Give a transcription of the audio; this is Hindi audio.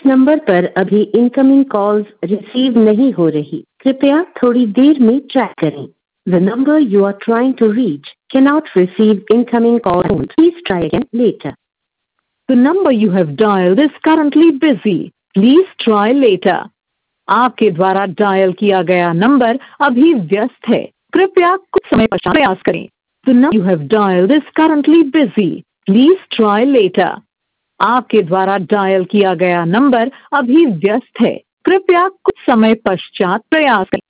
नंबर पर अभी इनकमिंग कॉल्स रिसीव नहीं हो रही, कृपया थोड़ी देर में ट्राई करें। The number you are trying to reach cannot receive incoming calls. Please try again later. The number you have dialed is currently busy. Please try later. आपके द्वारा डायल किया गया नंबर अभी व्यस्त है, कृपया कुछ समय पश्चात प्रयास करें। The number you have dialed is currently busy. Please try later. आपके द्वारा डायल किया गया नंबर अभी व्यस्त है, कृपया कुछ समय पश्चात प्रयास करें।